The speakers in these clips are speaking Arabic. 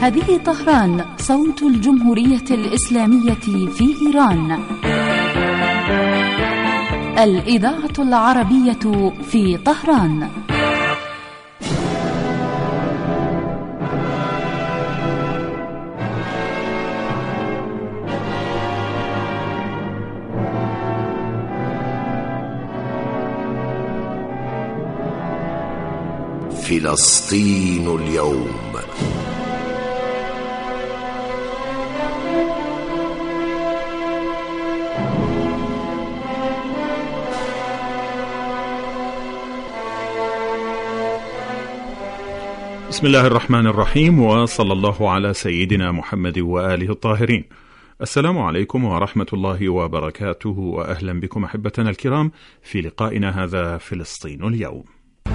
هذه طهران، صوت الجمهورية الإسلامية في إيران. الإذاعة العربية في طهران. فلسطين اليوم. بسم الله الرحمن الرحيم، وصلى الله على سيدنا محمد وآله الطاهرين. السلام عليكم ورحمة الله وبركاته، وأهلا بكم أحبتنا الكرام في لقائنا هذا فلسطين اليوم.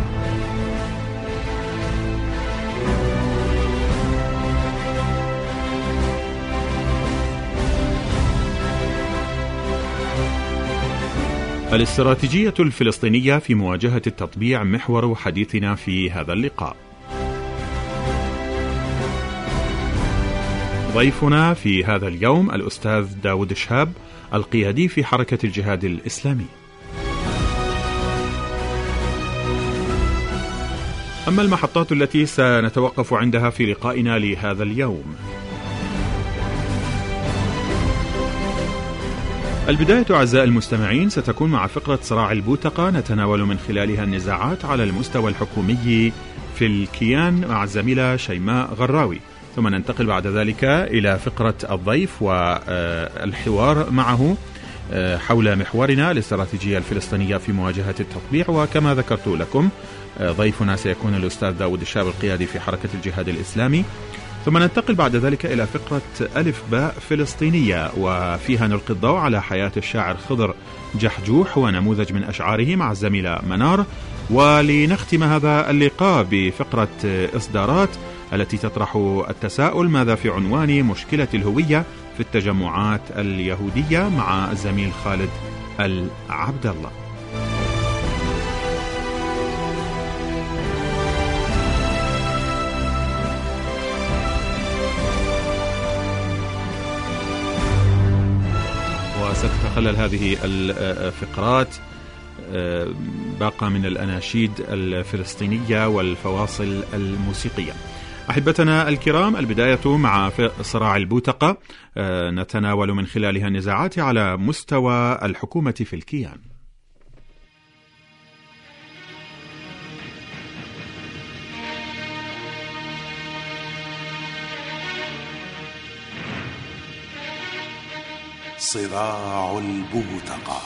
الاستراتيجية الفلسطينية في مواجهة التطبيع محور حديثنا في هذا اللقاء. ضيفنا في هذا اليوم الأستاذ داود شهاب، القيادي في حركة الجهاد الإسلامي. أما المحطات التي سنتوقف عندها في لقائنا لهذا اليوم: البداية أعزائي المستمعين ستكون مع فقرة صراع البوتقة، نتناول من خلالها النزاعات على المستوى الحكومي في الكيان مع الزميلة شيماء غراوي، ثم ننتقل بعد ذلك إلى فقرة الضيف والحوار معه حول محورنا الاستراتيجية الفلسطينية في مواجهة التطبيع. وكما ذكرت لكم ضيفنا سيكون الأستاذ داود الشهاب، القيادي في حركة الجهاد الإسلامي، ثم ننتقل بعد ذلك إلى فقرة ألف باء فلسطينية، وفيها نلقي الضوء على حياة الشاعر خضر جحجوح ونموذج من أشعاره مع الزميلة منار. ولنختم هذا اللقاء بفقرة إصدارات التي تطرح التساؤل: ماذا في عنوان مشكلة الهوية في التجمعات اليهودية، مع الزميل خالد العبد الله. وستتخلل هذه الفقرات باقة من الأناشيد الفلسطينية والفواصل الموسيقية. أحبتنا الكرام، البداية مع صراع البوتقة، نتناول من خلالها النزاعات على مستوى الحكومة في الكيان. صراع البوتقة.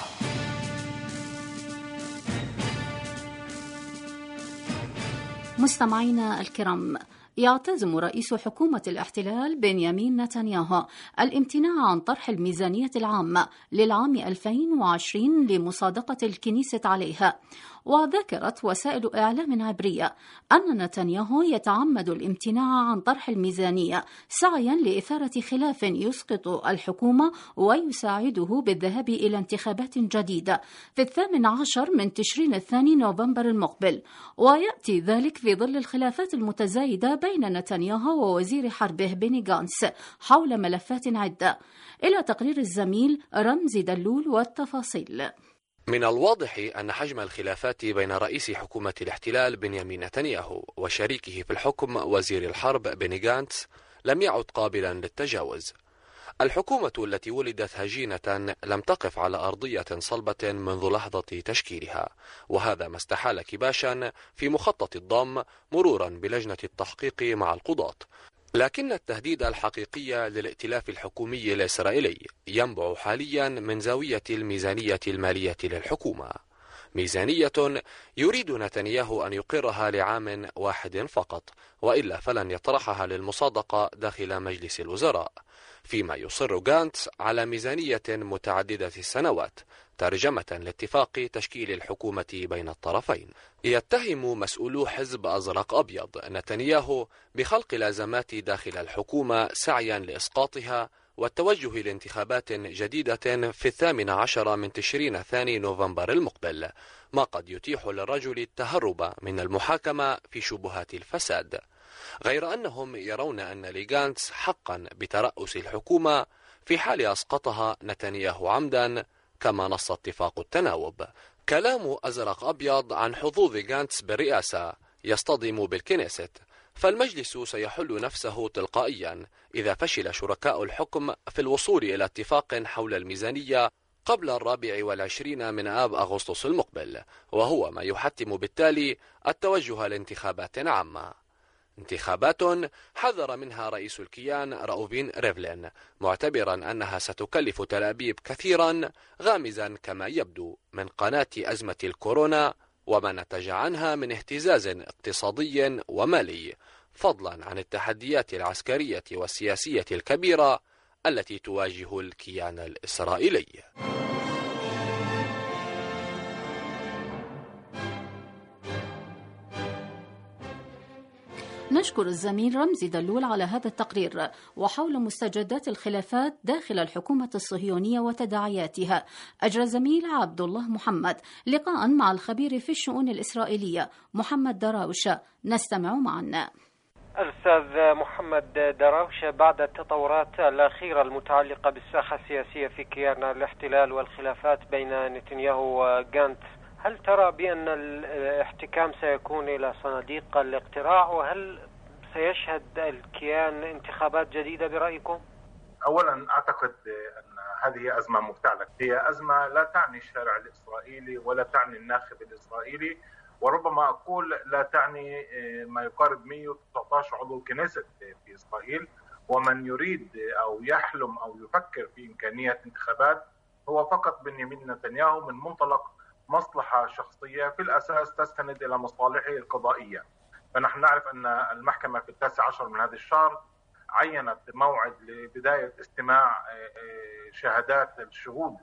مستمعينا الكرام، يعتزم رئيس حكومة الاحتلال بنيامين نتنياهو الامتناع عن طرح الميزانية العامة للعام 2020 لمصادقة الكنيسة عليها. وذكرت وسائل إعلام عبرية أن نتنياهو يتعمد الامتناع عن طرح الميزانية سعيا لإثارة خلاف يسقط الحكومة ويساعده بالذهاب إلى انتخابات جديدة في 18 من تشرين الثاني نوفمبر المقبل. ويأتي ذلك في ظل الخلافات المتزايدة بين نتنياهو ووزير حربه بيني غانتس حول ملفات عدة. إلى تقرير الزميل رمزي دلول والتفاصيل. من الواضح أن حجم الخلافات بين رئيس حكومة الاحتلال بنيامين نتنياهو وشريكه في الحكم وزير الحرب بيني غانتس لم يعد قابلا للتجاوز. الحكومة التي ولدت هجينة لم تقف على أرضية صلبة منذ لحظة تشكيلها، وهذا ما استحال كباشا في مخطط الضم مرورا بلجنة التحقيق مع القضاة. لكن التهديد الحقيقي للائتلاف الحكومي الإسرائيلي ينبع حاليا من زاوية الميزانية المالية للحكومة، ميزانية يريد نتنياهو أن يقرها لعام واحد فقط، وإلا فلن يطرحها للمصادقة داخل مجلس الوزراء، فيما يصر غانتس على ميزانية متعددة السنوات ترجمة لاتفاق تشكيل الحكومة بين الطرفين. يتهم مسؤولو حزب أزرق أبيض نتنياهو بخلق الأزمات داخل الحكومة سعيا لإسقاطها والتوجه لانتخابات جديدة في 18 من تشرين الثاني نوفمبر المقبل، ما قد يتيح للرجل التهرب من المحاكمة في شبهات الفساد. غير أنهم يرون أن لغانتس حقا بترأس الحكومة في حال أسقطها نتنياهو عمدا كما نص اتفاق التناوب. كلام أزرق أبيض عن حظوظ غانتس بالرئاسة يصطدم بالكنيست، فالمجلس سيحل نفسه تلقائيا إذا فشل شركاء الحكم في الوصول إلى اتفاق حول الميزانية قبل 24 من آب أغسطس المقبل، وهو ما يحتم بالتالي التوجه لانتخابات عامة، انتخابات حذر منها رئيس الكيان راوفين ريفلين، معتبرا أنها ستكلف تل أبيب كثيرا، غامزا كما يبدو من قناة أزمة الكورونا وما نتج عنها من اهتزاز اقتصادي ومالي، فضلا عن التحديات العسكرية والسياسية الكبيرة التي تواجه الكيان الإسرائيلي. نشكر الزميل رمزي دلول على هذا التقرير وحول مستجدات الخلافات داخل الحكومة الصهيونية وتداعياتها. أجرى الزميل عبد الله محمد لقاء مع الخبير في الشؤون الإسرائيلية محمد دراوش، نستمع معا. الأستاذ محمد دراوش، بعد التطورات الأخيرة المتعلقة بالساحة السياسية في كيان الاحتلال والخلافات بين نتنياهو وغانتس، هل ترى بأن الاحتكام سيكون إلى صناديق الاقتراع، وهل سيشهد الكيان انتخابات جديدة برأيكم؟ أولا أعتقد أن هذه أزمة مفتعلة، هي أزمة لا تعني الشارع الإسرائيلي ولا تعني الناخب الإسرائيلي، وربما أقول لا تعني ما يقارب 119 عضو كنيست في إسرائيل. ومن يريد أو يحلم أو يفكر في إمكانية انتخابات هو فقط بنيامين نتنياهو من منطلق مصلحة شخصية في الأساس تستند إلى مصالحه القضائية. فنحن نعرف أن المحكمة في 19 من هذا الشهر عينت موعد لبداية استماع شهادات الشهود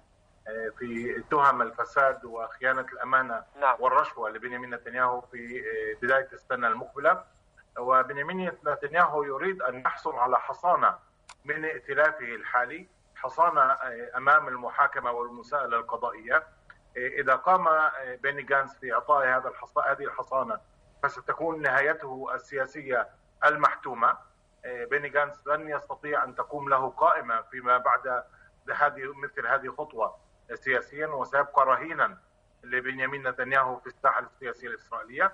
في تهم الفساد وخيانة الأمانة والرشوة لبنيامين نتنياهو في بداية السنة المقبلة. وبنيامين نتنياهو يريد أن يحصل على حصانة من ائتلافه الحالي، حصانة أمام المحاكمة والمساءلة القضائية. إذا قام بيني غانتس في إعطاء هذه الحصانة فستكون نهايته السياسية المحتومة. بيني غانتس لن يستطيع أن تقوم له قائمة فيما بعد مثل هذه الخطوة سياسيا، وسيبقى رهينا لبنيامين نتنياهو في الساحة السياسية الإسرائيلية.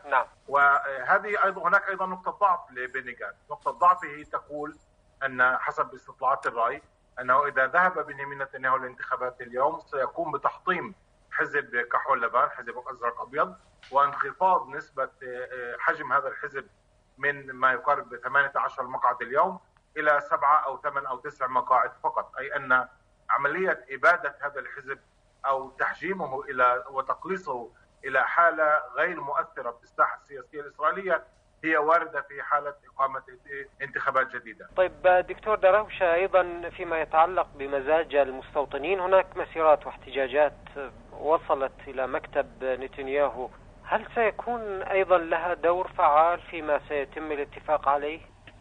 وهذه أيضا هناك أيضا نقطة ضعف لبيني غانتس، نقطة ضعفه تقول أن حسب استطلاعات الرأي أنه إذا ذهب بنيامين نتنياهو للانتخابات اليوم سيقوم بتحطيم حزب كحول لبان، حزب أزرق أبيض، وانخفاض نسبة حجم هذا الحزب من ما يقارب 18 مقعد اليوم إلى 7 أو 8 أو 9 مقاعد فقط. أي أن عملية إبادة هذا الحزب أو تحجيمه وتقليصه إلى حالة غير مؤثرة في الساحة السياسية الإسرائيلية هي واردة في حالة إقامة انتخابات جديدة. طيب دكتور دراوش، أيضا فيما يتعلق بمزاج المستوطنين، هناك مسيرات واحتجاجات وصلت إلى مكتب نتنياهو، هل سيكون أيضا لها دور فعال فيما سيتم الاتفاق عليه؟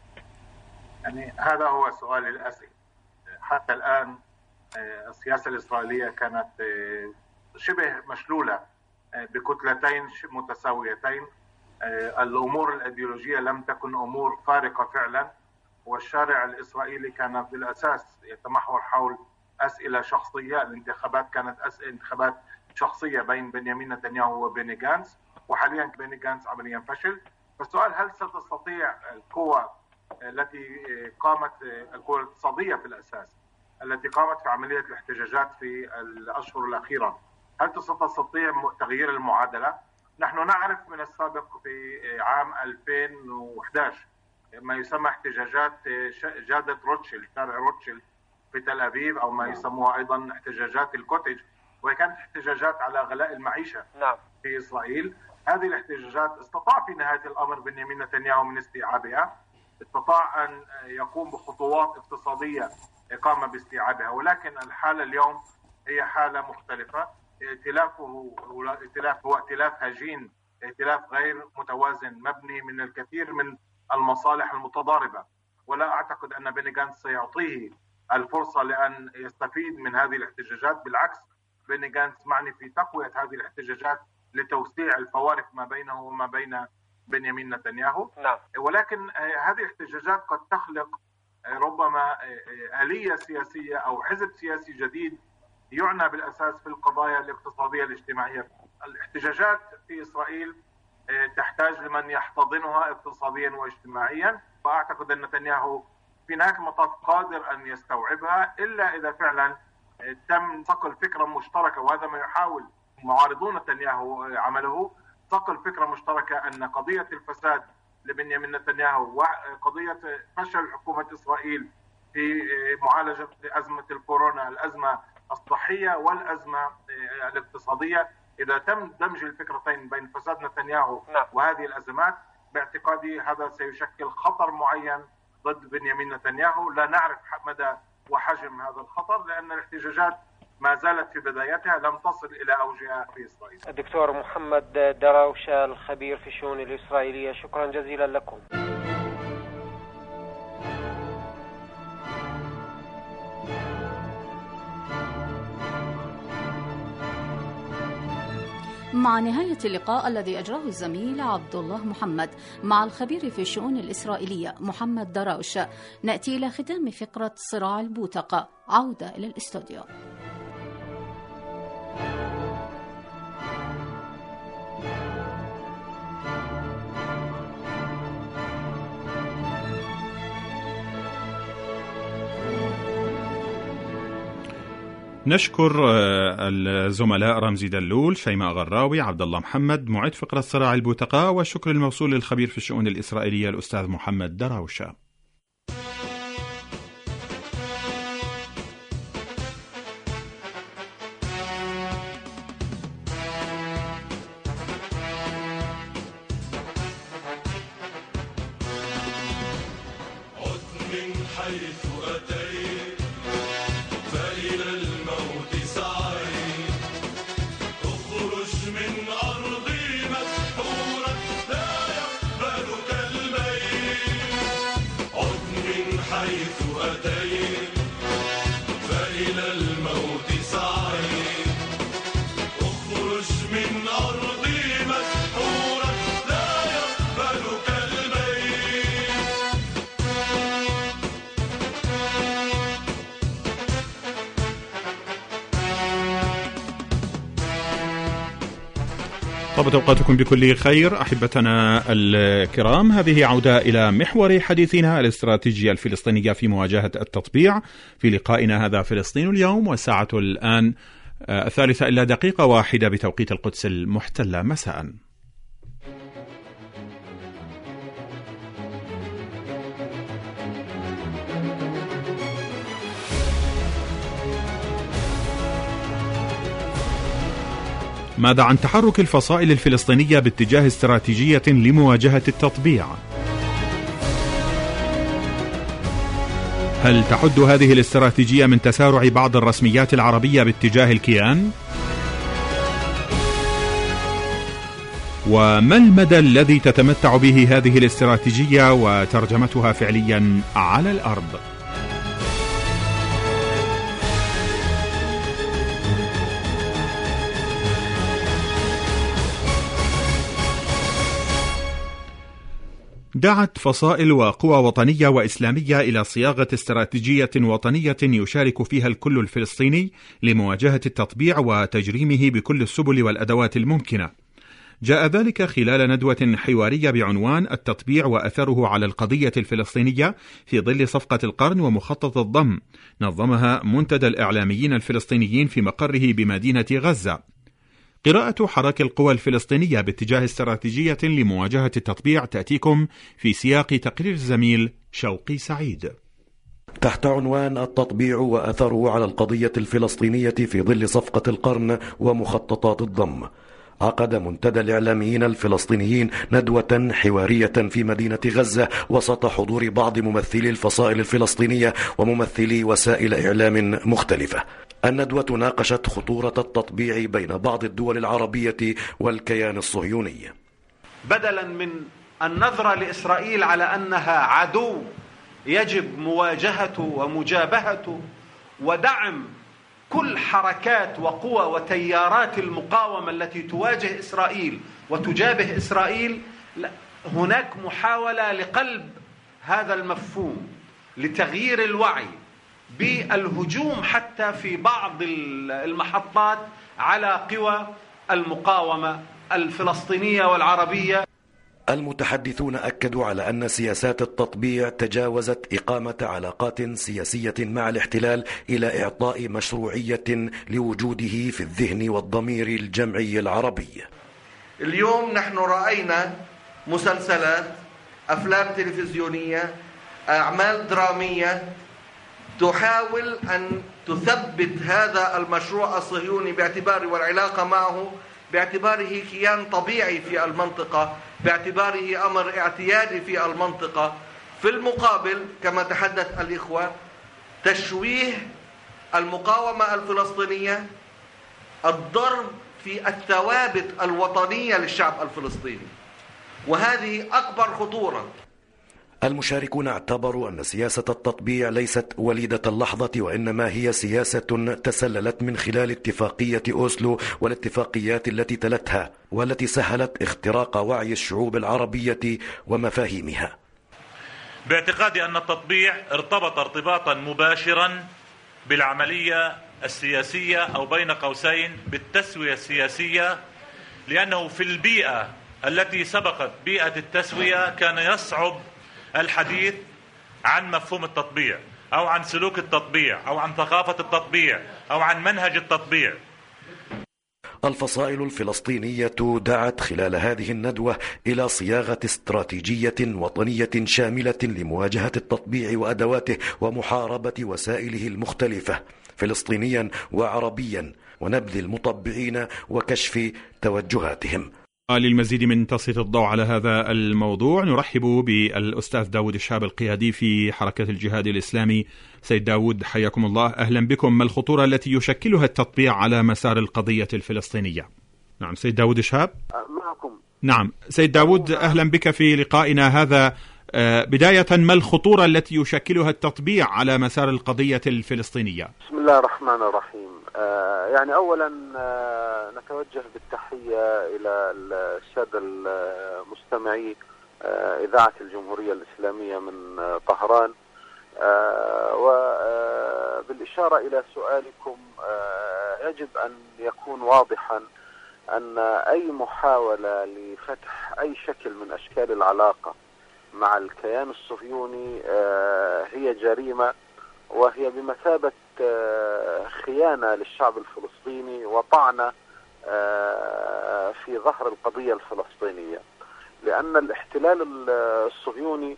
يعني هذا هو سؤال الأسئلة. حتى الآن السياسة الإسرائيلية كانت شبه مشلولة بكتلتين متساويتين. الأمور الأيديولوجية لم تكن أمور فارقة فعلا، والشارع الإسرائيلي كان بالأساس يتمحور حول أسئلة شخصية. الانتخابات كانت انتخابات شخصية بين بنيامين نتنياهو وبيني غانتس، وحاليا بيني غانتس عمليا فشل. فالسؤال هل ستستطيع القوى التي قامت، القوى الاقتصادية في الأساس التي قامت في عملية الاحتجاجات في الأشهر الأخيرة، هل ستستطيع تغيير المعادلة؟ نحن نعرف من السابق في عام 2011 ما يسمى احتجاجات جادة روتشيلد، شارع روتشيلد في تل أبيب، أو ما يسموها أيضا احتجاجات الكوتيج، وهي كانت احتجاجات على غلاء المعيشة في إسرائيل. هذه الاحتجاجات استطاع في نهاية الأمر بنيامين نتنياهو من استيعابها، استطاع أن يقوم بخطوات اقتصادية قام باستيعابها، ولكن الحالة اليوم هي حالة مختلفة. ائتلافه هو ائتلاف هجين، ائتلاف غير متوازن، مبني من الكثير من المصالح المتضاربة، ولا أعتقد أن بيني غانتس سيعطيه الفرصة لأن يستفيد من هذه الاحتجاجات. بالعكس، بيني غانتس معني في تقوية هذه الاحتجاجات لتوسيع الفوارق ما بينه وما بين بنيامين نتنياهو. نعم. ولكن هذه الاحتجاجات قد تخلق ربما آلية سياسية أو حزب سياسي جديد يعنى بالأساس في القضايا الاقتصادية الاجتماعية. الاحتجاجات في إسرائيل تحتاج لمن يحتضنها اقتصاديا واجتماعيا، وأعتقد أن نتنياهو في نهاية المطاف قادر أن يستوعبها، إلا إذا فعلا تم صقل فكرة مشتركة، وهذا ما يحاول معارضون نتنياهو عمله، صقل فكرة مشتركة أن قضية الفساد لبنيامين نتنياهو وقضية فشل حكومة إسرائيل في معالجة أزمة الكورونا، الأزمة الصحية والأزمة الاقتصادية، إذا تم دمج الفكرتين بين فساد نتنياهو وهذه الأزمات، باعتقادي هذا سيشكل خطر معين ضد بنيامين نتنياهو. لا نعرف مدى وحجم هذا الخطر، لأن الاحتجاجات ما زالت في بدايتها، لم تصل إلى أوجها في إسرائيل. الدكتور محمد دراوشة الخبير في الشؤون الإسرائيلية، شكرا جزيلا لكم. مع نهاية اللقاء الذي أجراه الزميل عبد الله محمد مع الخبير في الشؤون الإسرائيلية محمد دراوش، نأتي إلى ختام فقرة صراع البوتقة. عودة إلى الاستوديو. نشكر الزملاء رمزي دلول، شيماء غراوي، عبد الله محمد معد فقرة صراع البوتقة، والشكر الموصول للخبير في الشؤون الإسرائيلية الأستاذ محمد دراوشة. طابت أوقاتكم بكل خير أحبتنا الكرام. هذه عودة إلى محور حديثنا الاستراتيجية الفلسطينية في مواجهة التطبيع في لقائنا هذا فلسطين اليوم، والساعة الآن 3:01 بتوقيت القدس المحتلة مساء. ماذا عن تحرك الفصائل الفلسطينية باتجاه استراتيجية لمواجهة التطبيع؟ هل تحد هذه الاستراتيجية من تسارع بعض الرسميات العربية باتجاه الكيان؟ وما المدى الذي تتمتع به هذه الاستراتيجية وترجمتها فعليا على الأرض؟ دعت فصائل وقوى وطنية وإسلامية إلى صياغة استراتيجية وطنية يشارك فيها الكل الفلسطيني لمواجهة التطبيع وتجريمه بكل السبل والأدوات الممكنة. جاء ذلك خلال ندوة حوارية بعنوان التطبيع وأثره على القضية الفلسطينية في ظل صفقة القرن ومخطط الضم، نظمها منتدى الإعلاميين الفلسطينيين في مقره بمدينة غزة. قراءة حراك القوى الفلسطينية باتجاه استراتيجية لمواجهة التطبيع تأتيكم في سياق تقرير الزميل شوقي سعيد. تحت عنوان التطبيع وأثره على القضية الفلسطينية في ظل صفقة القرن ومخططات الضم، عقد منتدى الإعلاميين الفلسطينيين ندوة حوارية في مدينة غزة وسط حضور بعض ممثلي الفصائل الفلسطينية وممثلي وسائل إعلام مختلفة. الندوة ناقشت خطورة التطبيع بين بعض الدول العربية والكيان الصهيوني. بدلا من النظرة لإسرائيل على أنها عدو يجب مواجهته ومجابهته ودعم كل حركات وقوى وتيارات المقاومة التي تواجه إسرائيل وتجابه إسرائيل، هناك محاولة لقلب هذا المفهوم، لتغيير الوعي، بالهجوم حتى في بعض المحطات على قوى المقاومة الفلسطينية والعربية. المتحدثون أكدوا على أن سياسات التطبيع تجاوزت إقامة علاقات سياسية مع الاحتلال إلى إعطاء مشروعية لوجوده في الذهن والضمير الجمعي العربي. اليوم نحن رأينا مسلسلات، أفلام تلفزيونية، أعمال درامية تحاول أن تثبت هذا المشروع الصهيوني باعتباره والعلاقة معه باعتباره كيان طبيعي في المنطقة، باعتباره أمر اعتيادي في المنطقة. في المقابل كما تحدث الإخوة، تشويه المقاومة الفلسطينية، الضرب في الثوابت الوطنية للشعب الفلسطيني، وهذه أكبر خطورة. المشاركون اعتبروا أن سياسة التطبيع ليست وليدة اللحظة، وإنما هي سياسة تسللت من خلال اتفاقية أوسلو والاتفاقيات التي تلتها، والتي سهلت اختراق وعي الشعوب العربية ومفاهيمها. باعتقادي أن التطبيع ارتبط ارتباطا مباشرا بالعملية السياسية أو بين قوسين بالتسوية السياسية، لأنه في البيئة التي سبقت بيئة التسوية كان يصعب الحديث عن مفهوم التطبيع أو عن سلوك التطبيع أو عن ثقافة التطبيع أو عن منهج التطبيع. الفصائل الفلسطينية دعت خلال هذه الندوة إلى صياغة استراتيجية وطنية شاملة لمواجهة التطبيع وأدواته ومحاربة وسائله المختلفة فلسطينيا وعربيا، ونبذ المطبعين وكشف توجهاتهم. للمزيد من تسليط الضوء على هذا الموضوع نرحب بالأستاذ داود الشهاب القيادي في حركة الجهاد الإسلامي. سيد داود حياكم الله، أهلا بكم. ما الخطورة التي يشكلها التطبيع على مسار القضية الفلسطينية؟ نعم سيد داود الشهاب معكم. نعم سيد داود، أهلا بك في لقائنا هذا. بداية، ما الخطورة التي يشكلها التطبيع على مسار القضية الفلسطينية؟ بسم الله الرحمن الرحيم. يعني أولا نتوجه بالتحية إلى السادة المستمعي إذاعة الجمهورية الإسلامية من طهران، وبالإشارة إلى سؤالكم يجب أن يكون واضحا أن أي محاولة لفتح أي شكل من أشكال العلاقة مع الكيان الصهيوني هي جريمة، وهي بمثابة خيانة للشعب الفلسطيني وطعنة في ظهر القضية الفلسطينية، لأن الاحتلال الصهيوني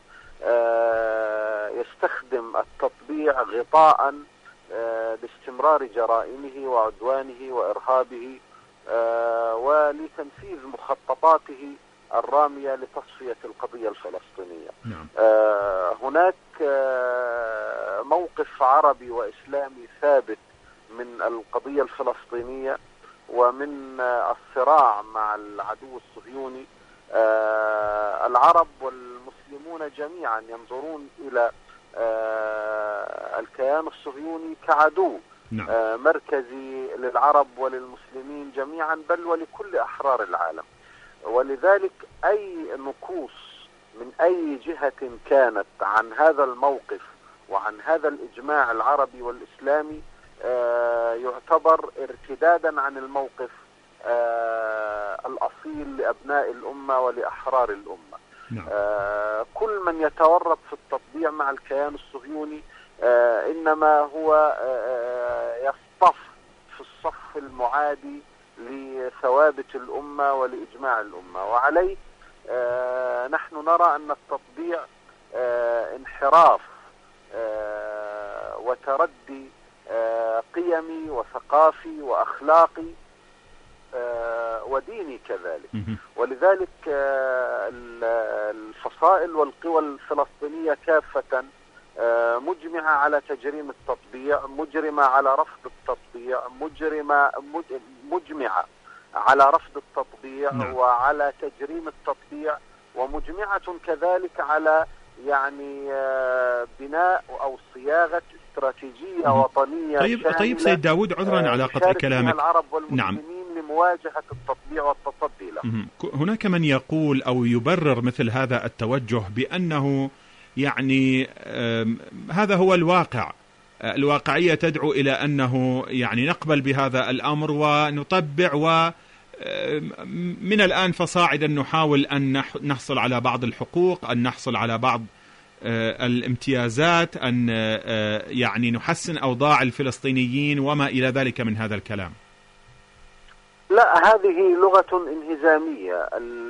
يستخدم التطبيع غطاء لاستمرار جرائمه وعدوانه وإرهابه ولتنفيذ مخططاته الرامية لتصفية القضية الفلسطينية. نعم. هناك موقف عربي وإسلامي ثابت من القضية الفلسطينية ومن الصراع مع العدو الصهيوني. العرب والمسلمون جميعا ينظرون إلى الكيان الصهيوني كعدو مركزي للعرب وللمسلمين جميعا، بل ولكل أحرار العالم. ولذلك أي نقوص من أي جهة كانت عن هذا الموقف وعن هذا الإجماع العربي والإسلامي يعتبر ارتدادا عن الموقف الأصيل لأبناء الأمة ولأحرار الأمة. كل من يتورط في التطبيع مع الكيان الصهيوني إنما هو يصطف في الصف المعادي لثوابت الأمة ولإجماع الأمة، وعليه نحن نرى أن التطبيع انحراف وتردي قيمي وثقافي وأخلاقي وديني كذلك. ولذلك الفصائل والقوى الفلسطينية كافة مجمعة على تجريم التطبيع، مجرمة على رفض التطبيع، مجمعة على رفض التطبيع وعلى تجريم التطبيع، ومجمعة كذلك على يعني بناء أو صياغة استراتيجية وطنية. طيب سيد داود، عذرا على قطع كلامك. العرب والمسلمين لمواجهة التطبيع والتصدي له. هناك من يقول أو يبرر مثل هذا التوجه بأنه يعني هذا هو الواقع، الواقعية تدعو إلى أنه يعني نقبل بهذا الأمر ونطبع، ومن الآن فصاعدا نحاول أن نحصل على بعض الحقوق، أن نحصل على بعض الامتيازات، أن يعني نحسن أوضاع الفلسطينيين وما إلى ذلك من هذا الكلام. لا، هذه لغة انهزامية.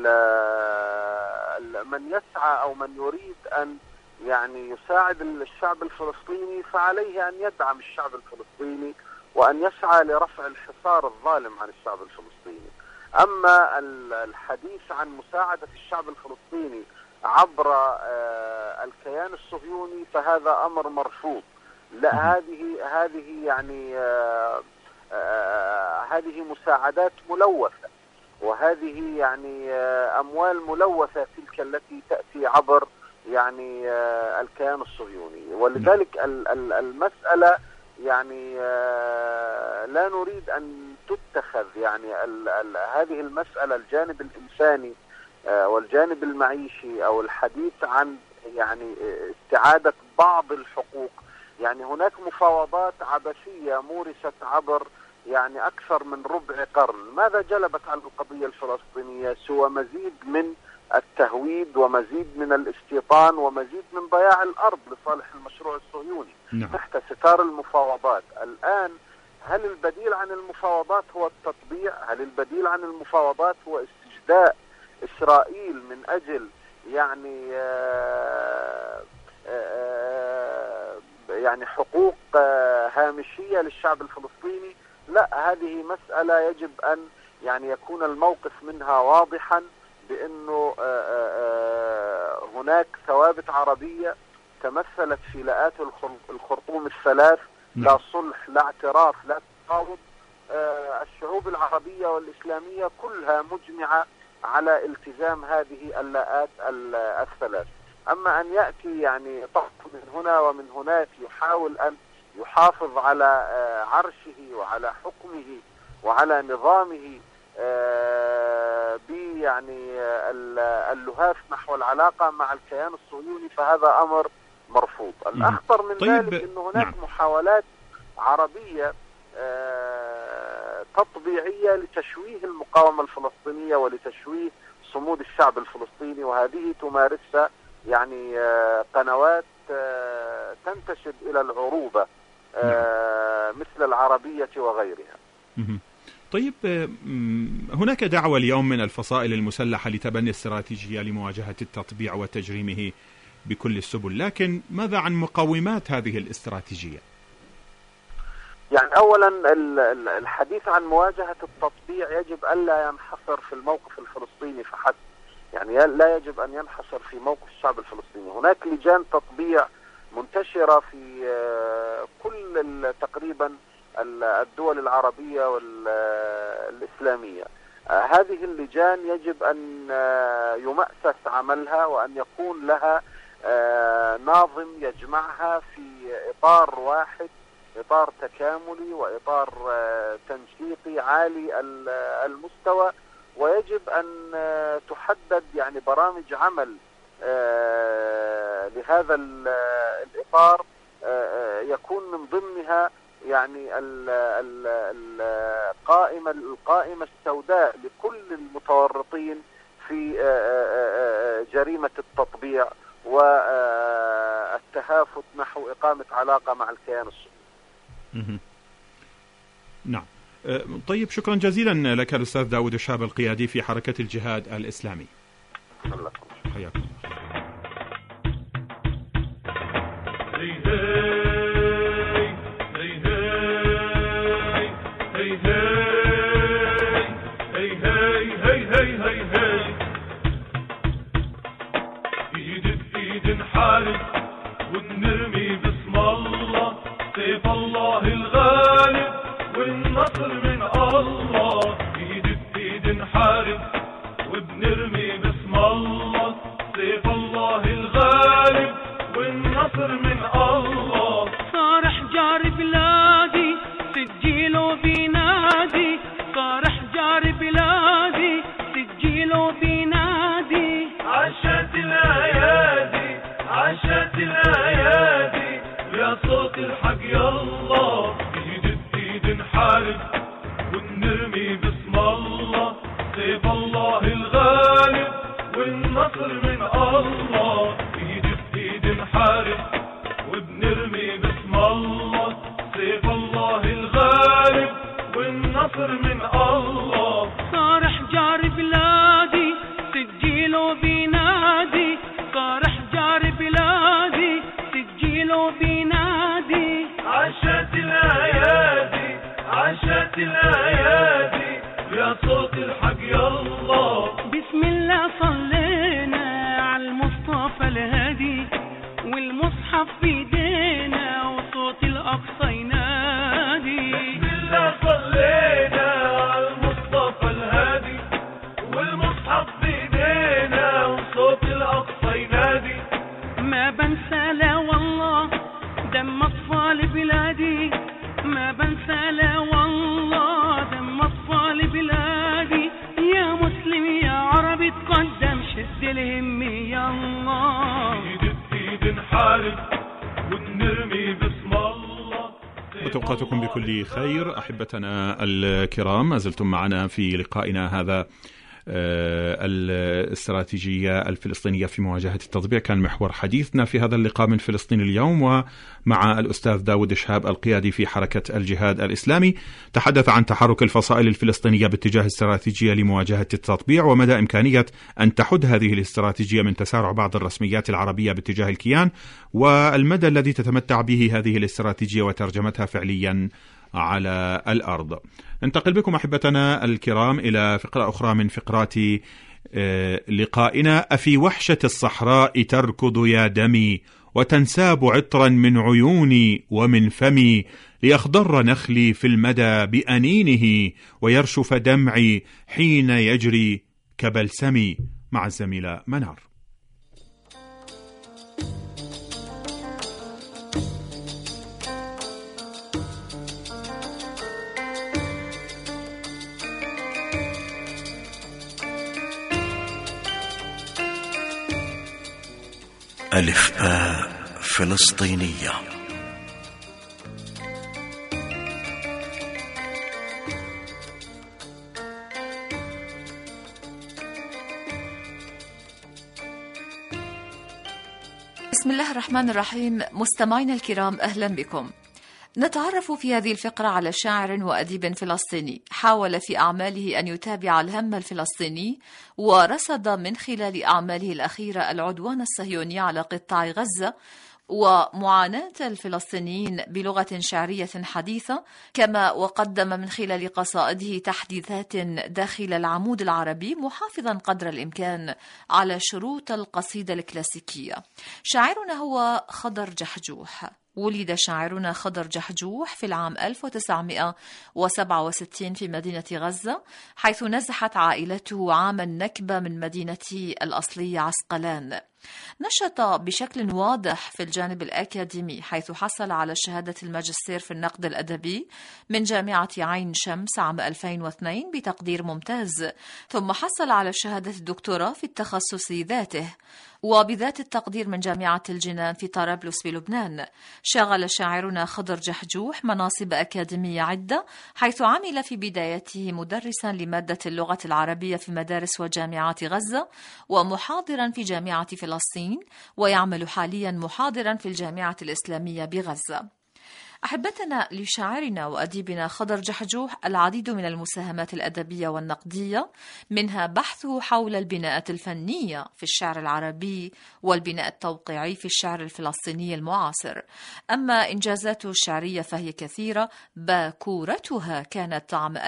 من يسعى أو من يريد أن يعني يساعد الشعب الفلسطيني فعليه أن يدعم الشعب الفلسطيني وأن يسعى لرفع الحصار الظالم عن الشعب الفلسطيني. أما الحديث عن مساعدة الشعب الفلسطيني عبر الكيان الصهيوني فهذا أمر مرفوض. لا، هذه يعني هذه مساعدات ملوثة، وهذه يعني أموال ملوثة تلك التي تأتي عبر يعني الكيان الصهيوني. ولذلك المسألة يعني لا نريد أن تتخذ يعني هذه المسألة الجانب الإنساني والجانب المعيشي أو الحديث عن يعني استعادة بعض الحقوق. يعني هناك مفاوضات عبثية مورست عبر يعني أكثر من ربع قرن. ماذا جلبت على القضية الفلسطينية سوى مزيد من التهويد ومزيد من الاستيطان ومزيد من ضياع الأرض لصالح المشروع الصهيوني تحت ستار المفاوضات. الآن هل البديل عن المفاوضات هو التطبيع؟ هل البديل عن المفاوضات هو استجداء إسرائيل من أجل يعني حقوق هامشية للشعب الفلسطيني؟ لا، هذه مسألة يجب أن يعني يكون الموقف منها واضحا بأنه هناك ثوابت عربية تمثلت في لآت الخرطوم الثلاث: لا صلح، لا اعتراف، لا تفاوض. الشعوب العربية والإسلامية كلها مجمعة على التزام هذه اللآت الثلاث. أما أن يأتي يعني طرف من هنا ومن هناك يحاول أن يحافظ على عرشه وعلى حكمه وعلى نظامه يعني اللهاف نحو العلاقة مع الكيان الصهيوني، فهذا أمر مرفوض. الأخطر من ذلك أن هناك محاولات عربية تطبيعية لتشويه المقاومة الفلسطينية ولتشويه صمود الشعب الفلسطيني، وهذه تمارسها يعني قنوات تنتسب إلى العروبة مثل العربية وغيرها. طيب، هناك دعوة اليوم من الفصائل المسلحة لتبني استراتيجية لمواجهة التطبيع وتجريمه بكل السبل، لكن ماذا عن مقومات هذه الاستراتيجية؟ يعني أولا الحديث عن مواجهة التطبيع يجب ألا ينحصر في الموقف الفلسطيني فحسب. يعني لا يجب أن ينحصر في موقف الشعب الفلسطيني. هناك لجان تطبيع منتشرة في كل تقريبا الدول العربية والإسلامية. هذه اللجان يجب أن يمأسس عملها وأن يكون لها ناظم يجمعها في إطار واحد، إطار تكاملي وإطار تنسيقي عالي المستوى. ويجب أن تحدد يعني برامج عمل لهذا الإطار يكون من ضمنها يعني القائمة السوداء لكل المتورطين في جريمة التطبيع والتهافت نحو إقامة علاقة مع الكيان الصهيوني. نعم. طيب، شكرا جزيلا لك الأستاذ داود الشاب، القيادي في حركة الجهاد الإسلامي. حياكم. ايد نحارب ونرمي باسم الله، سيف الله الغالب والنصر من الله. ايد نحارب وبنرمي باسم الله، الحق يلا ايد بايد نحارب ونرمي باسم الله سيف الله الغالب والنصر من الله ايد بايد نحارب وبنرمي باسم الله سيف الله الغالب والنصر من الله صار حجار بلادي سجيله بينادي صار حجار بلادي سجيله بينادي عاشت الايادي عاشت الايادي يا صوت الحق يلا بسم الله صلينا على المصطفى الهادي والمصحف بيدينا وصوت الاقصى ينادي بسم الله صلينا على المصطفى الهادي والمصحف بيدينا وصوت الاقصى ينادي ما بنسى لا والله دم اطفال بلادي ما بنسى لا والله دم اطفال بلادي يا مسلم يا عربي تقدم شد الهم يا الله ايد بايد نحارب ونرمي باسم الله. وتوقعتكم بكل خير أحبتنا الكرام، ما زلتم معنا في لقائنا هذا الاستراتيجية الفلسطينية في مواجهة التطبيع. كان محور حديثنا في هذا اللقاء من فلسطين اليوم ومع الأستاذ داود شهاب القيادي في حركة الجهاد الإسلامي. تحدث عن تحرك الفصائل الفلسطينية باتجاه استراتيجية لمواجهة التطبيع ومدى إمكانية أن تحد هذه الاستراتيجية من تسارع بعض الرسميات العربية باتجاه الكيان، والمدى الذي تتمتع به هذه الاستراتيجية وترجمتها فعليا على الأرض. ننتقل بكم أحبتنا الكرام إلى فقرة أخرى من فقرات لقائنا. أفي وحشة الصحراء تركض يا دمي وتنساب عطرا من عيوني ومن فمي ليخضر نخلي في المدى بأنينه ويرشف دمعي حين يجري كبلسمي. مع الزميلة منار. ألف باء فلسطينية. بسم الله الرحمن الرحيم. مستمعينا الكرام، أهلا بكم. نتعرف في هذه الفقرة على شاعر وأديب فلسطيني حاول في أعماله أن يتابع الهم الفلسطيني، ورصد من خلال أعماله الأخيرة العدوان الصهيوني على قطاع غزة ومعاناة الفلسطينيين بلغة شعرية حديثة، كما وقدم من خلال قصائده تحديثات داخل العمود العربي محافظا قدر الإمكان على شروط القصيدة الكلاسيكية. شاعرنا هو خضر جحجوح. ولد شاعرنا خضر جحجوح في العام 1967 في مدينة غزة، حيث نزحت عائلته عام النكبة من مدينته الأصلية عسقلان. نشط بشكل واضح في الجانب الأكاديمي، حيث حصل على شهادة الماجستير في النقد الأدبي من جامعة عين شمس عام 2002 بتقدير ممتاز، ثم حصل على شهادة الدكتوراه في التخصص ذاته وبذات التقدير من جامعة الجنان في طرابلس بلبنان. شغل شاعرنا خضر جحجوح مناصب أكاديمية عدة، حيث عمل في بدايته مدرسا لمادة اللغة العربية في مدارس وجامعات غزة، ومحاضرا في جامعة فلسطين، ويعمل حاليا محاضرا في الجامعة الإسلامية بغزة. أحبتنا، لشاعرنا وأديبنا خضر جحجوح العديد من المساهمات الأدبية والنقدية، منها بحثه حول البناءات الفنية في الشعر العربي والبناء التوقيعي في الشعر الفلسطيني المعاصر. أما إنجازاته الشعرية فهي كثيرة، باكورتها كانت عام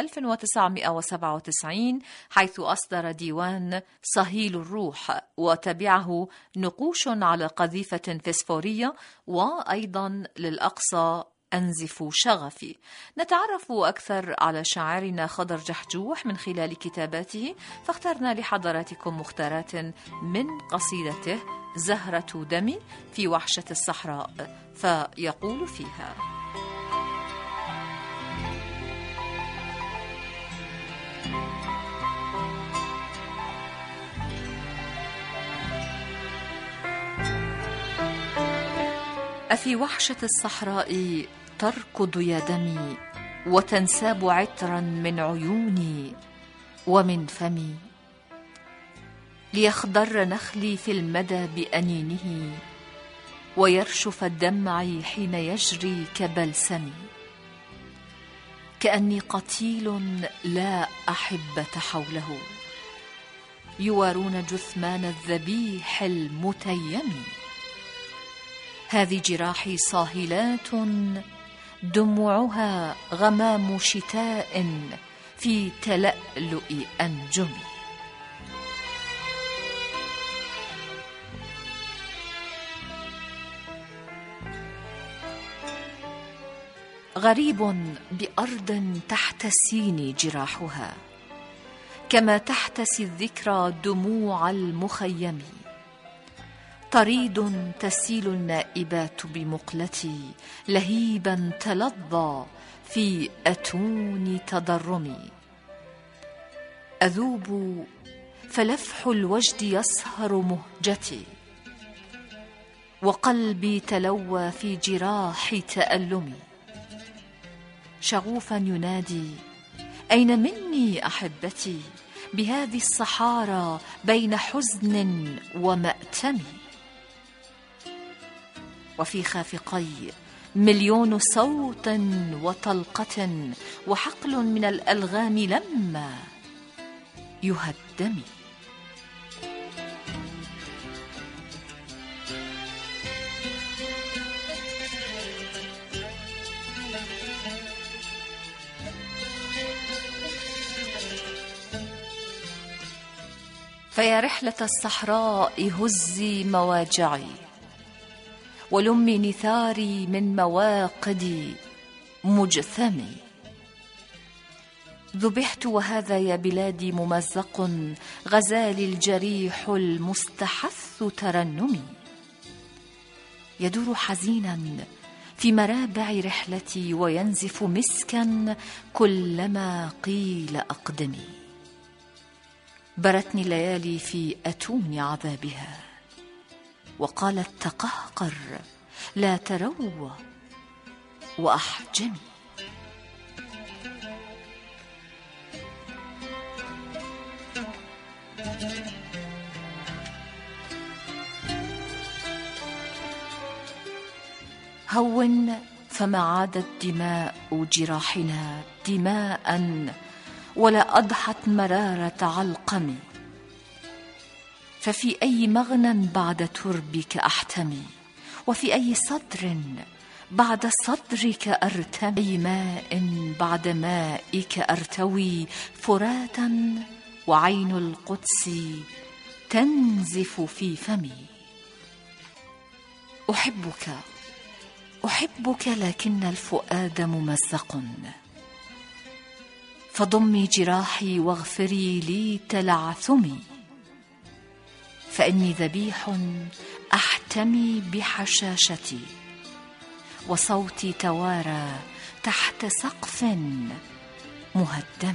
1997 حيث أصدر ديوان صهيل الروح، وتبعه نقوش على قذيفة فسفورية، وأيضا للأقصى أنزف شغفي. نتعرف أكثر على شاعرنا خضر جحجوح من خلال كتاباته، فاخترنا لحضراتكم مختارات من قصيدته زهرة دمي في وحشة الصحراء، فيقول فيها: أفي وحشة الصحراء تركض يا دمي وتنساب عطرا من عيوني ومن فمي، ليخضر نخلي في المدى بأنينه ويرشف الدمع حين يجري كبلسمي، كأني قتيل لا أحبة حوله يوارون جثمان الذبيح المتيم. هذه جراحي صاهلات دموعها غمام شتاء في تلألؤ أنجم. غريب بأرض تحتسيني جراحها كما تحتسي الذكرى دموع المخيم، طريد تسيل النائبات بمقلتي لهيبا تلظى في أتون تضرمي، أذوب فلفح الوجد يسهر مهجتي وقلبي تلوى في جراح تألمي، شغوفا ينادي أين مني أحبتي بهذه الصحارى بين حزن ومأتم، وفي خافقي مليون صوت وطلقة وحقل من الألغام لما يهدم. فيا رحلة الصحراء هزي مواجعي ولمي نثاري من مواقدي مجثمي، ذبحت وهذا يا بلادي ممزق غزالي الجريح المستحث ترنمي، يدور حزينا في مرابع رحلتي وينزف مسكا كلما قيل أقدمي، برتني الليالي في أتون عذابها وقالت تقهقر لا تروى وأحجمي. هون فما عادت دماء جراحنا دماء ولا أضحت مرارة علقمي، ففي أي مغنى بعد تربك أحتمي وفي أي صدر بعد صدرك أرتمي، أي ماء بعد مائك أرتوي فراتا وعين القدس تنزف في فمي. أحبك لكن الفؤاد ممزق، فضمي جراحي واغفري لي تلعثمي، فإني ذبيح أحتمي بحشاشتي وصوتي توارى تحت سقف مهدم.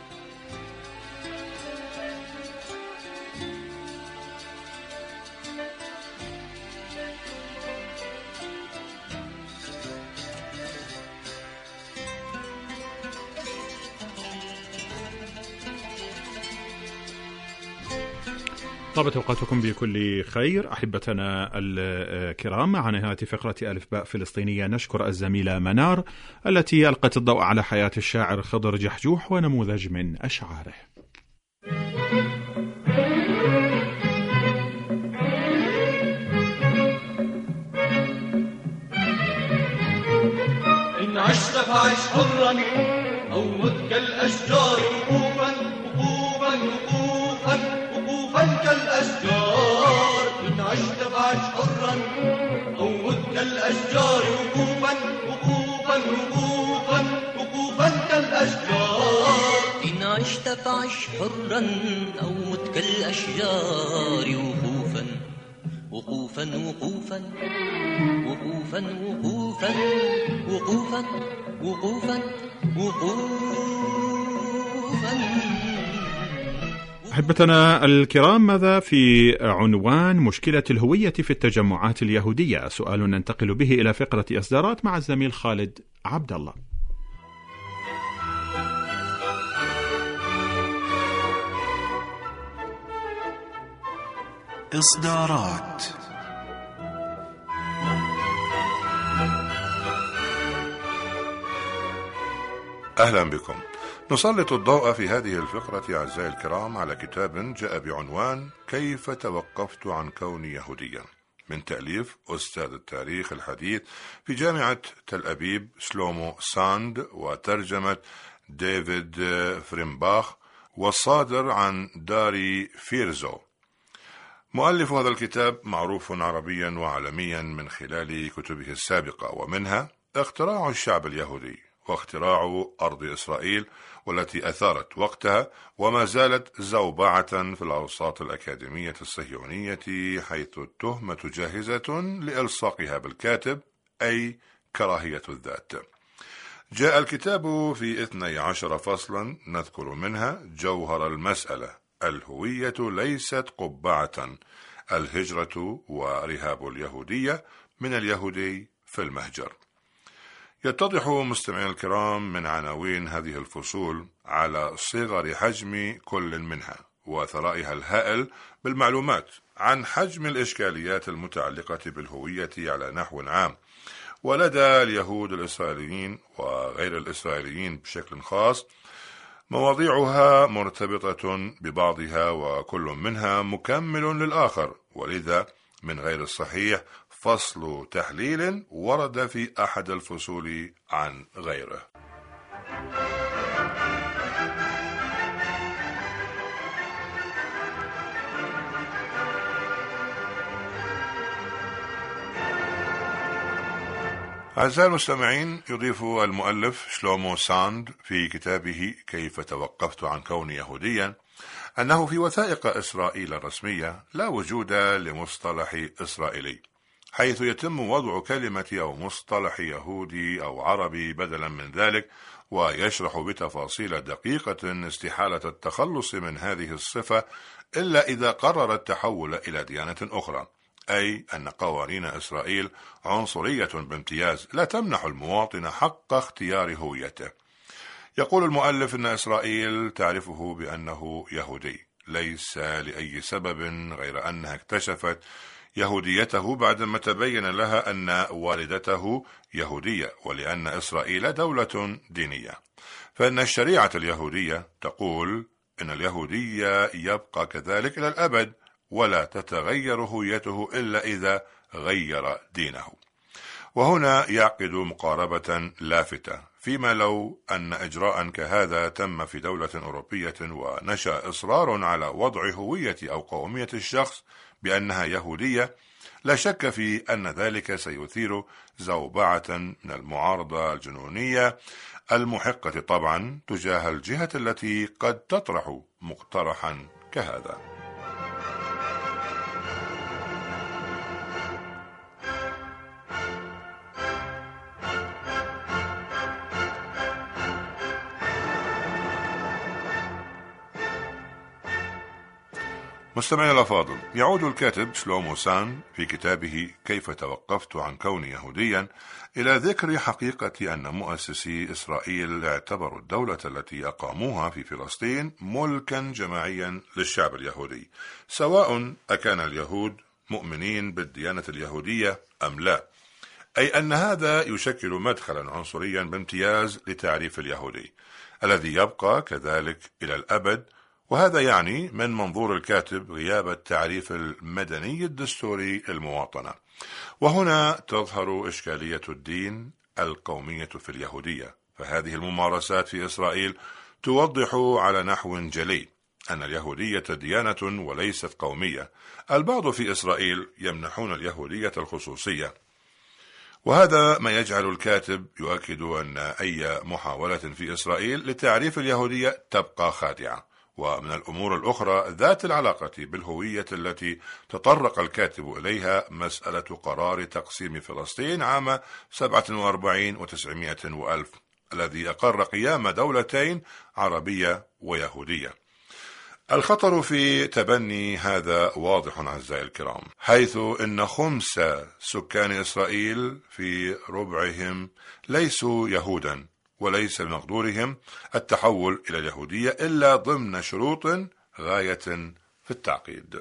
طابت أوقاتكم بكل خير أحبتنا الكرام. مع نهاية فقرة ألف باء فلسطينية نشكر الزميلة منار التي ألقت الضوء على حياة الشاعر خضر جحجوح ونموذج من أشعاره. إن عشت فعش حرا أو مت كالأشجار وقوفا وقوفا وقوفا كالأشجار. إن عشت فعش حرا أو مت كالأشجار وقوفا وقوفا وقوفا وقوفا كالأشجار. إن عشت فعش حرا أو مت كالأشجار وقوفا وقوفا وقوفا وقوفا وقوفا وقوفا وقوفا وقوفا. أحبتنا الكرام، ماذا في عنوان مشكلة الهوية في التجمعات اليهودية؟ سؤال ننتقل به إلى فقرة إصدارات مع الزميل خالد عبد الله. إصدارات. أهلا بكم. نسلط الضوء في هذه الفقرة أعزائي الكرام على كتاب جاء بعنوان كيف توقفت عن كوني يهوديا، من تأليف أستاذ التاريخ الحديث في جامعة تل أبيب شلومو ساند، وترجمة ديفيد فريمباخ، والصادر عن داري فيرزو. مؤلف هذا الكتاب معروف عربيا وعالميا من خلال كتبه السابقة، ومنها اختراع الشعب اليهودي، واختراع أرض إسرائيل، والتي أثارت وقتها وما زالت زوبعة في الأوساط الأكاديمية الصهيونية، حيث التهمة جاهزة لإلصاقها بالكاتب، أي كراهية الذات. جاء الكتاب في 12 فصلا نذكر منها جوهر المسألة: الهوية ليست قبعة، الهجرة ورهاب اليهودية من اليهودي في المهجر. يتضح مستمعي الكرام من عناوين هذه الفصول على صغر حجم كل منها وثرائها الهائل بالمعلومات عن حجم الإشكاليات المتعلقة بالهوية على نحو عام، ولدى اليهود الإسرائيليين وغير الإسرائيليين بشكل خاص مواضيعها مرتبطة ببعضها، وكل منها مكمل للآخر، ولذا من غير الصحيح فصل تحليل ورد في أحد الفصول عن غيره. أعزائي المستمعين، يضيف المؤلف شلومو ساند في كتابه كيف توقفت عن كوني يهوديا أنه في وثائق إسرائيل الرسمية لا وجود لمصطلح إسرائيلي، حيث يتم وضع كلمة أو مصطلح يهودي أو عربي بدلا من ذلك، ويشرح بتفاصيل دقيقة استحالة التخلص من هذه الصفة إلا إذا قرر التحول إلى ديانة أخرى، أي أن قوانين إسرائيل عنصرية بامتياز لا تمنح المواطن حق اختيار هويته. يقول المؤلف إن إسرائيل تعرفه بأنه يهودي، ليس لأي سبب غير أنها اكتشفت يهوديته بعدما تبين لها أن والدته يهودية، ولأن إسرائيل دولة دينية، فإن الشريعة اليهودية تقول إن اليهودية يبقى كذلك إلى الأبد، ولا تتغير هويته إلا إذا غير دينه. وهنا يعقد مقاربة لافتة، فيما لو أن إجراء كهذا تم في دولة أوروبية ونشأ إصرار على وضع هوية أو قومية الشخص بأنها يهودية، لا شك في أن ذلك سيثير زوبعة من المعارضة الجنونية المحقة طبعا تجاه الجهة التي قد تطرح مقترحا كهذا. مستمعي الأفاضل، يعود الكاتب شلومو ساند في كتابه كيف توقفت عن كوني يهوديا إلى ذكر حقيقة أن مؤسسي إسرائيل اعتبروا الدولة التي أقاموها في فلسطين ملكا جماعيا للشعب اليهودي، سواء أكان اليهود مؤمنين بالديانة اليهودية أم لا، أي أن هذا يشكل مدخلا عنصريا بامتياز لتعريف اليهودي الذي يبقى كذلك إلى الأبد. وهذا يعني من منظور الكاتب غياب التعريف المدني الدستوري للمواطنة. وهنا تظهر إشكالية الدين القومية في اليهودية، فهذه الممارسات في إسرائيل توضح على نحو جلي أن اليهودية ديانة وليست قومية. البعض في إسرائيل يمنحون اليهودية الخصوصية، وهذا ما يجعل الكاتب يؤكد أن أي محاولة في إسرائيل لتعريف اليهودية تبقى خادعة. ومن الأمور الأخرى ذات العلاقة بالهوية التي تطرق الكاتب إليها مسألة قرار تقسيم فلسطين عام 47 و900 وألف، الذي أقر قيام دولتين عربية ويهودية. الخطر في تبني هذا واضح أعزائي الكرام، حيث إن 5 سكان إسرائيل في ربعهم ليسوا يهودا، وليس بمقدورهم التحول إلى اليهودية إلا ضمن شروط غاية في التعقيد.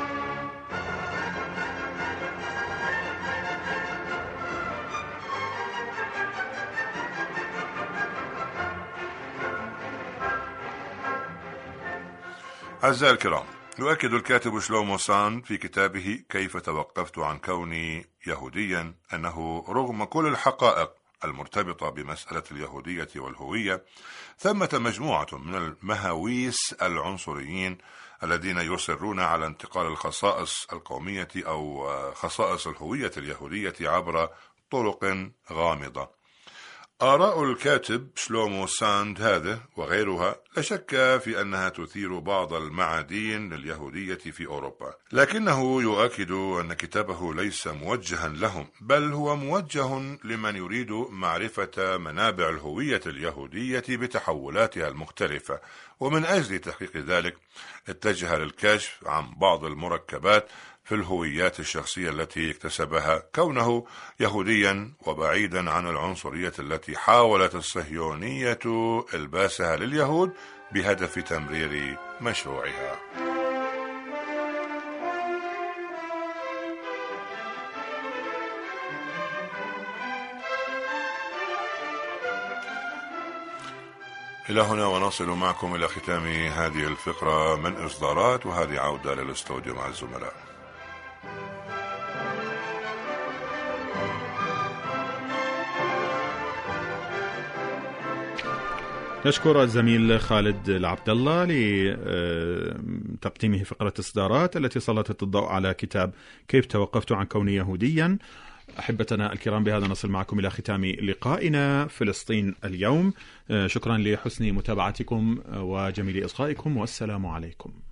أعزائي الكرام، يؤكد الكاتب شلومو ساند في كتابه كيف توقفت عن كوني يهوديا أنه رغم كل الحقائق المرتبطة بمسألة اليهودية والهوية، ثمة مجموعة من المهاويس العنصريين الذين يصرون على انتقال الخصائص القومية أو خصائص الهوية اليهودية عبر طرق غامضة. آراء الكاتب شلومو ساند هذا وغيرها لا شك في أنها تثير بعض المعادين لليهودية في أوروبا، لكنه يؤكد أن كتابه ليس موجها لهم، بل هو موجه لمن يريد معرفة منابع الهوية اليهودية بتحولاتها المختلفة، ومن أجل تحقيق ذلك اتجه للكشف عن بعض المركبات في الهويات الشخصية التي اكتسبها كونه يهوديا، وبعيدا عن العنصرية التي حاولت الصهيونية إلباسها لليهود بهدف تمرير مشروعها. إلى هنا ونصل معكم إلى ختام هذه الفقرة من إصدارات، وهذه عودة للاستوديو مع الزملاء. نشكر الزميل خالد العبد الله لتقديمه فقرة إصدارات التي سلطت الضوء على كتاب كيف توقفت عن كوني يهوديا. أحبتنا الكرام، بهذا نصل معكم إلى ختام لقائنا فلسطين اليوم. شكرا لحسن متابعتكم وجميل إصغائكم، والسلام عليكم.